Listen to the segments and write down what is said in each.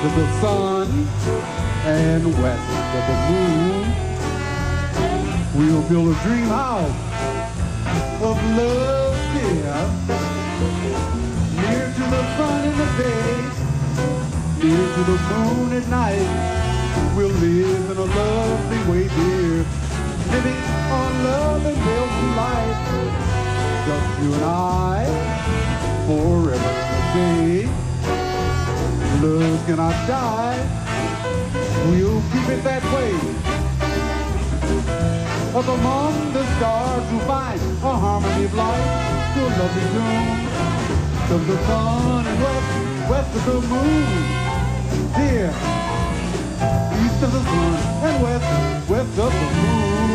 of the sun and west of the moon. We'll build a dream house of love, dear, near to the sun in the day, near to the moon at night. We'll live in a lovely way, dear, living on love and wealthy life. Just you and I, forever and a day. Love cannot die, we'll keep it that way. Up among the stars we'll find a harmony of life to a lovely tune. Of the sun and west of the moon, dear, east of the sun and west of the moon.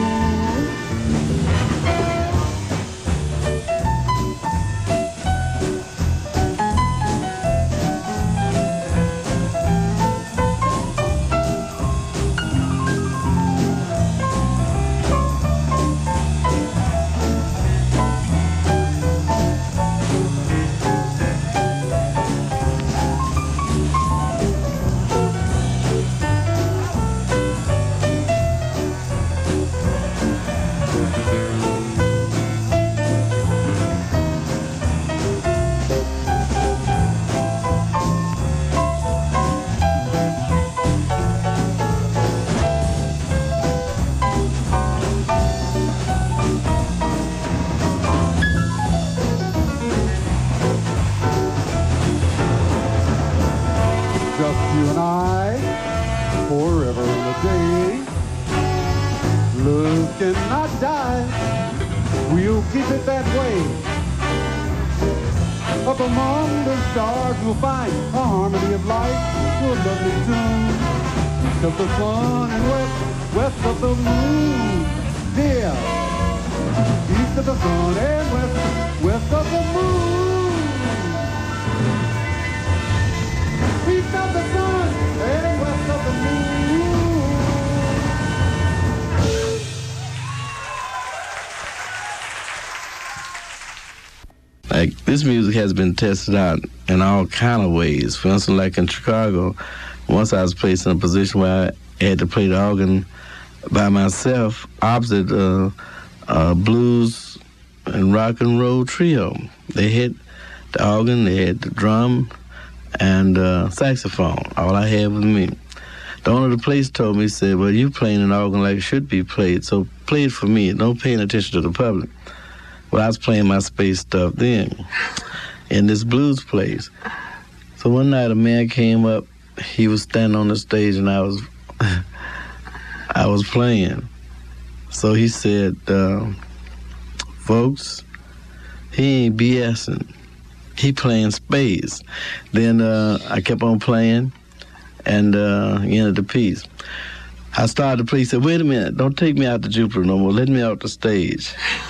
Up among the stars we'll find a harmony of life to a lovely tune. East of the sun and west of the moon, dear. East of the sun and west of the moon. East of the sun and west of the moon. Like, this music has been tested out in all kind of ways. For instance, like in Chicago, once I was placed in a position where I had to play the organ by myself opposite a blues and rock and roll trio. They had the organ, they had the drum, and saxophone. All I had was me. The owner of the place told me, said, well, you playing an organ like it should be played, so play it for me. Don't pay any attention to the public. Well, I was playing my space stuff then in this blues place. So one night a man came up. He was standing on the stage and I was playing. So he said, folks, he ain't BSing. He playing spades. Then I kept on playing and ended the piece. I started to play. He said, wait a minute, don't take me out to Jupiter no more. Let me out the stage.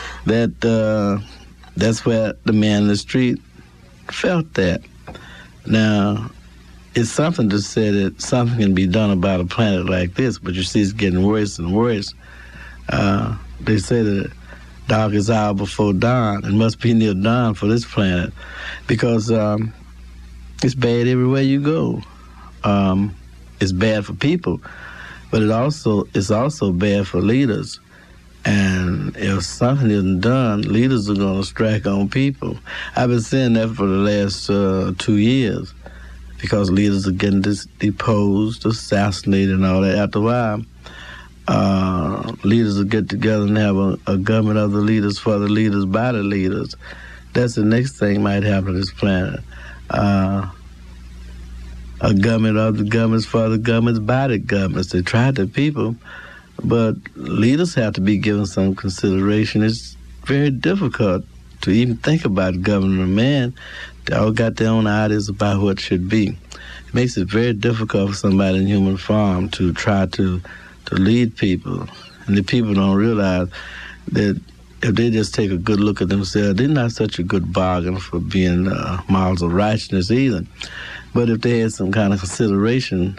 That's where the man in the street felt that. Now, it's something to say that something can be done about a planet like this, but you see it's getting worse and worse. They say that darkest hour before dawn. It must be near dawn for this planet because it's bad everywhere you go. It's bad for people, but it's also bad for leaders. And if something isn't done, leaders are going to strike on people. I've been saying that for the last 2 years because leaders are getting deposed, assassinated, and all that. After a while, leaders will get together and have a government of the leaders for the leaders by the leaders. That's the next thing might happen to this planet. A government of the governments for the governments by the governments. They tried the people. But leaders have to be given some consideration. It's very difficult to even think about governing a man. They all got their own ideas about what should be. It makes it very difficult for somebody in human form to try to lead people. And the people don't realize that if they just take a good look at themselves, they're not such a good bargain for being models of righteousness either. But if they had some kind of consideration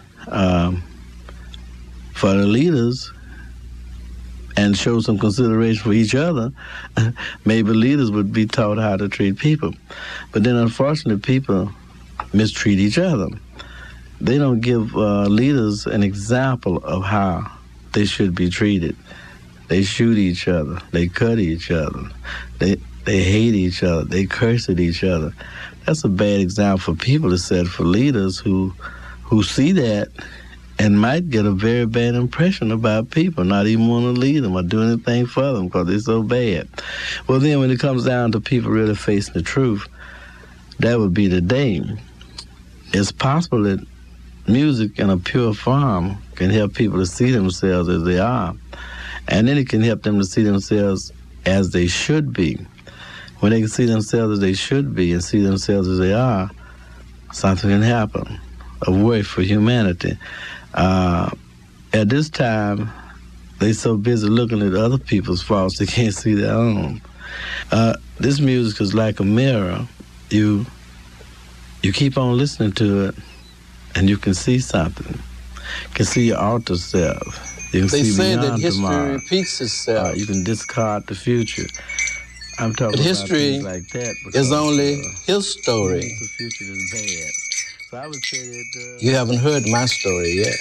for the leaders, and show some consideration for each other, maybe leaders would be taught how to treat people. But then, unfortunately, people mistreat each other. they don't give leaders an example of how they should be treated. They shoot each other. They cut each other. They hate each other. They curse at each other. That's a bad example for people to set for leaders who see that and might get a very bad impression about people, not even want to lead them or do anything for them because they're so bad. Well, then when it comes down to people really facing the truth, that would be the day. It's possible that music in a pure form can help people to see themselves as they are, and then it can help them to see themselves as they should be. When they can see themselves as they should be and see themselves as they are, something can happen, a work for humanity. At this time, they're so busy looking at other people's faults, they can't see their own. This music is like a mirror. You keep on listening to it, and you can see something. You can see your alter self. You can they see say that beyond history tomorrow. repeats itself. You can discard the future. I'm talking but about history things like that is only his story. The future is bad. So I would say that you haven't heard my story yet.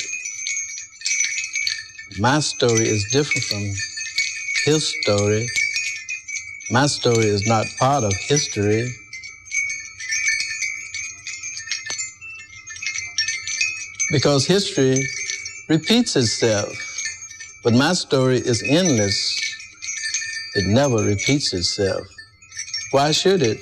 My story is different from his story. My story is not part of history. Because history repeats itself, but my story is endless. It never repeats itself. Why should it?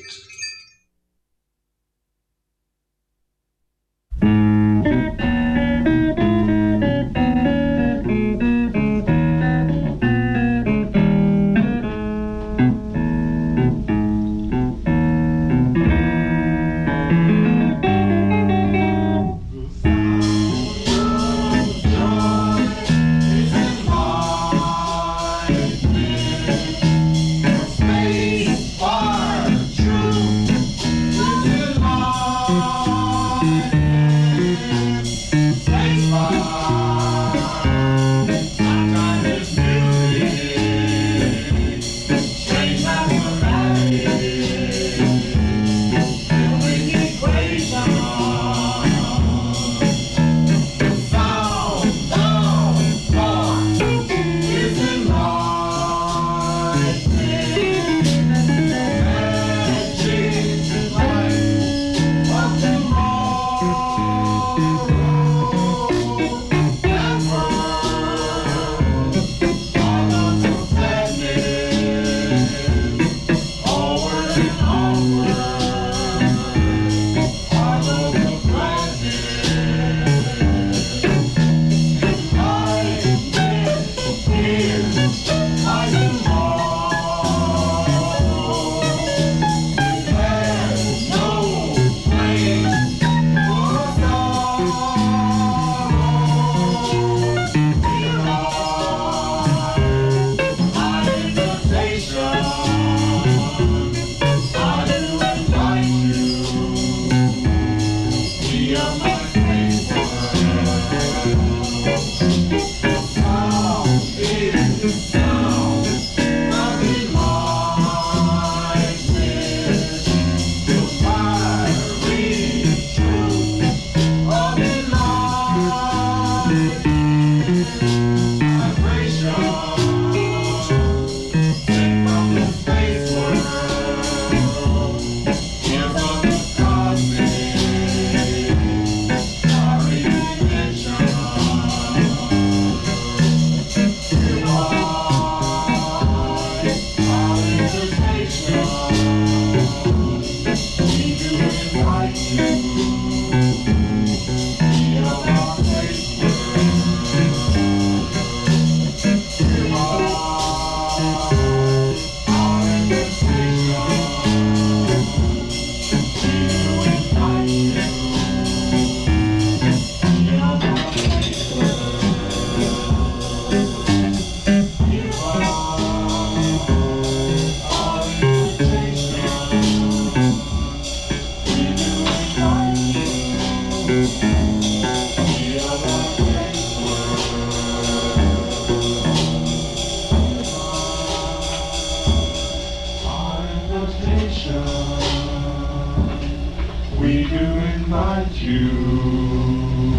We do invite you.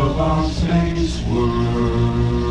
of our space world.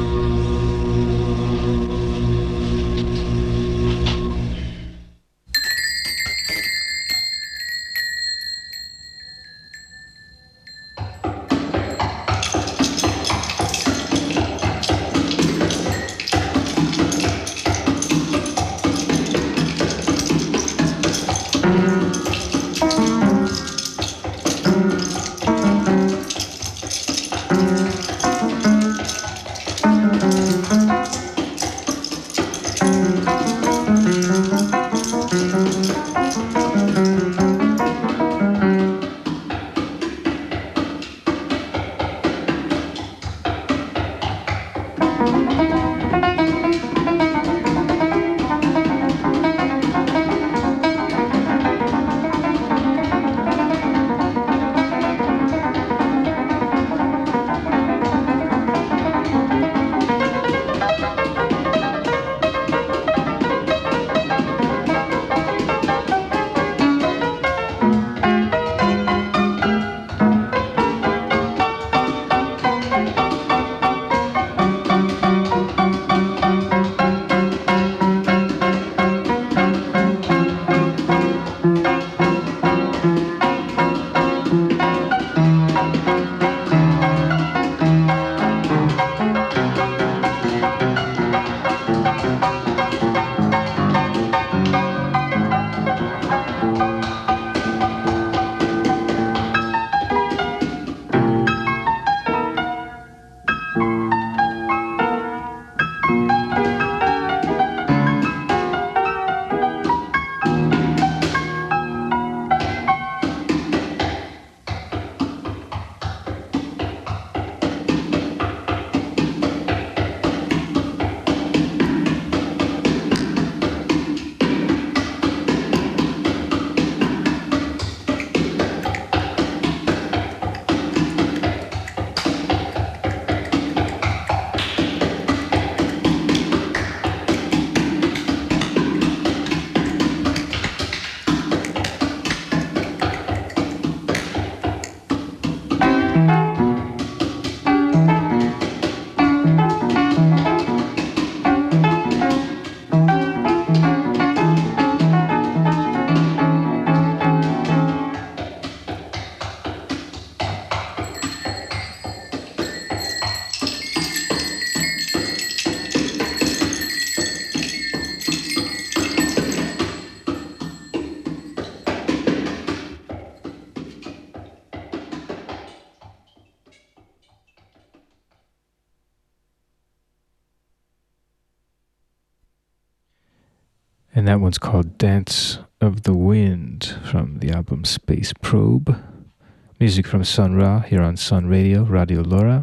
And that one's called Dance of the Wind from the album Space Probe. Music from Sun Ra here on Sun Radio, Radio Lora,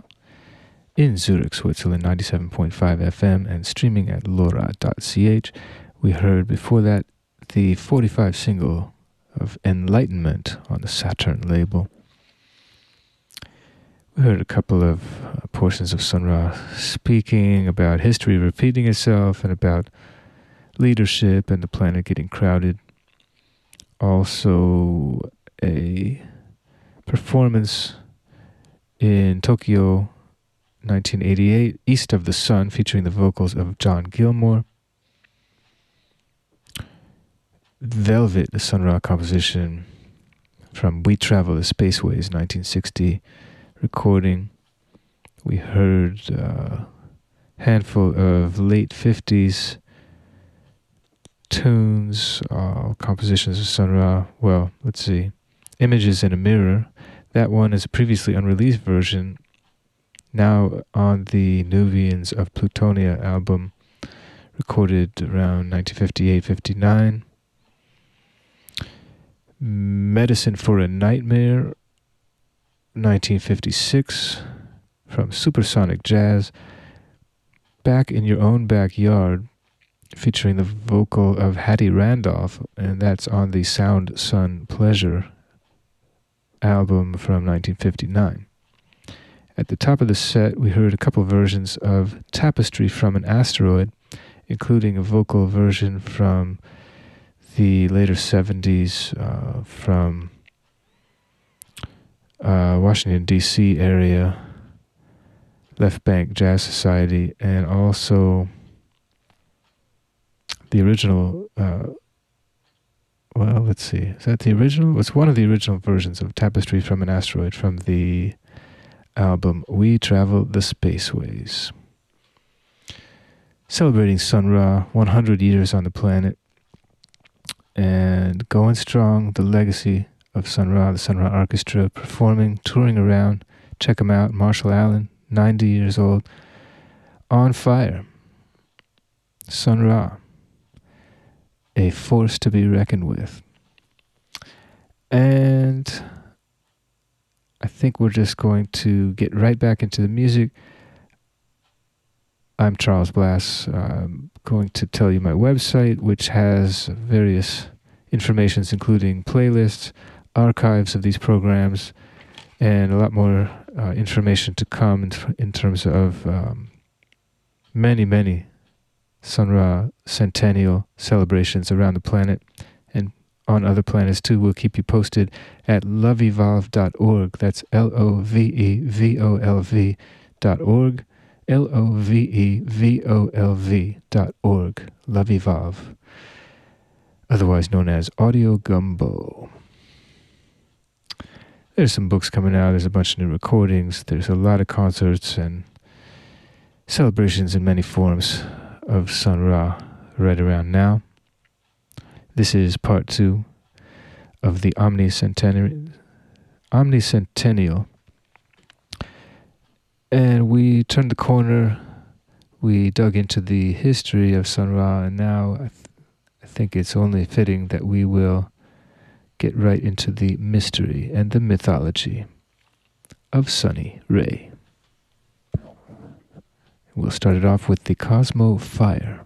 in Zurich, Switzerland, 97.5 FM, and streaming at lora.ch. We heard before that the 45 single of Enlightenment on the Saturn label. We heard a couple of portions of Sun Ra speaking about history repeating itself and about leadership and the planet getting crowded. Also a performance in Tokyo 1988, East of the Sun, featuring the vocals of John Gilmore. Velvet, the Sun Ra composition from We Travel the Spaceways 1960 recording. We heard a handful of late 50s tunes, compositions of Sun Ra. Well, let's see. Images in a Mirror. That one is a previously unreleased version, now on the Nubians of Plutonia album, recorded around 1958-59. Medicine for a Nightmare, 1956, from Supersonic Jazz. Back in Your Own Backyard, featuring the vocal of Hattie Randolph, and that's on the Sound Sun Pleasure album from 1959. At the top of the set, we heard a couple versions of Tapestry from an Asteroid, including a vocal version from the later 70s from Washington, D.C. area, Left Bank Jazz Society, and also the original, well, let's see, is that the original? It's one of the original versions of Tapestry from an Asteroid from the album We Travel the Spaceways. Celebrating Sun Ra, 100 years on the planet, and going strong, the legacy of Sun Ra, the Sun Ra Orchestra, performing, touring around. Check them out, Marshall Allen, 90 years old, on fire. Sun Ra, a force to be reckoned with. And I think we're just going to get right back into the music. I'm Charles Blass. I'm going to tell you my website, which has various informations, including playlists, archives of these programs, and a lot more information to come in terms of many Sun Ra centennial celebrations around the planet and on other planets too. We'll keep you posted at loveevolve.org. That's LOVEVOLV.org. LOVEVOLV.org. Love Evolve, otherwise known as Audio Gumbo. There's some books coming out. There's a bunch of new recordings. There's a lot of concerts and celebrations in many forms of Sun Ra right around now. This is part 2 of the Omnicentennial. And we turned the corner. We dug into the history of Sun Ra, and now I think it's only fitting that we will get right into the mystery and the mythology of Sunny Ray. We'll start it off with the Cosmo Fire.